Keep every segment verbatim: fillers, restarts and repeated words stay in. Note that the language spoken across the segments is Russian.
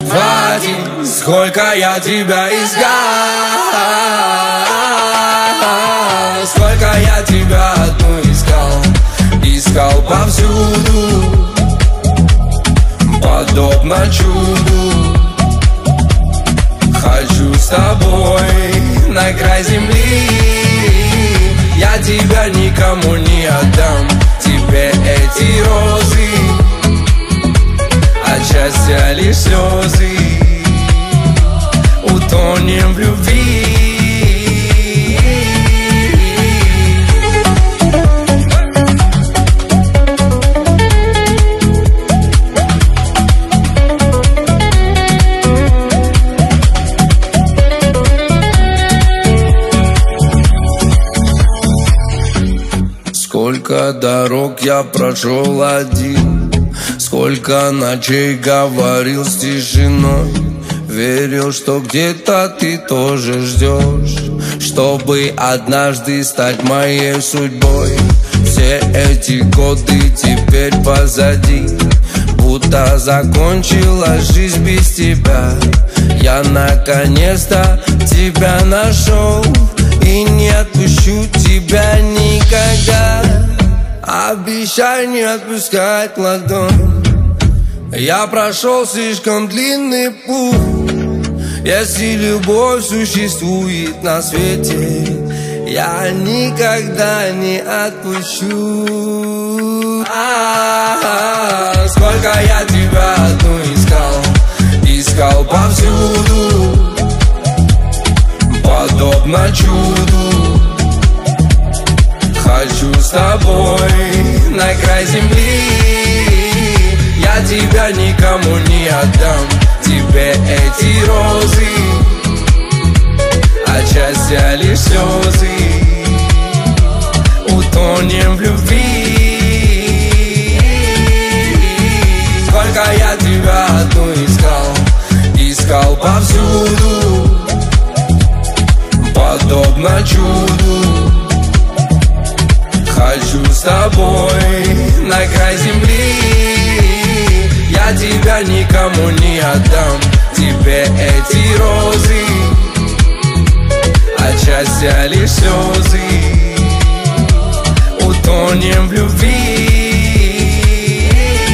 Вадим, сколько я тебя искал, сколько я тебя одну искал, искал повсюду, подобно чуду. Хочу с тобой на край земли, я тебя никому не отдам. Тебе эти розы, от счастья лишь слезы, утонем в любви. Сколько дорог я прошел один, сколько ночей говорил с тишиной, верил, что где-то ты тоже ждешь, чтобы однажды стать моей судьбой. Все эти годы теперь позади, будто закончилась жизнь без тебя. Я наконец-то тебя нашел и не отпущу тебя никогда. Обещай не отпускать ладонь. Я прошел слишком длинный путь. Если любовь существует на свете, я никогда не отпущу. А-а-а, сколько я тебя одну искал, искал повсюду, подобно чуду. Хочу с тобой на край земли, я тебя никому не отдам. Тебе эти розы, от счастья лишь слезы, утонем в любви. Сколько я тебя одну искал, искал повсюду, подобно чуду. Хочу с тобой на край земли, я тебя никому не отдам. Тебе эти розы, от счастья лишь слезы, утонем в любви.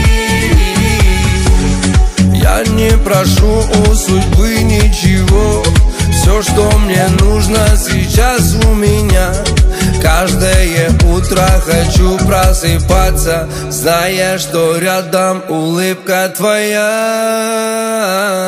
Я не прошу у судьбы ничего, все, что мне нужно, сейчас у меня. Каждое утро хочу просыпаться, зная, что рядом улыбка твоя.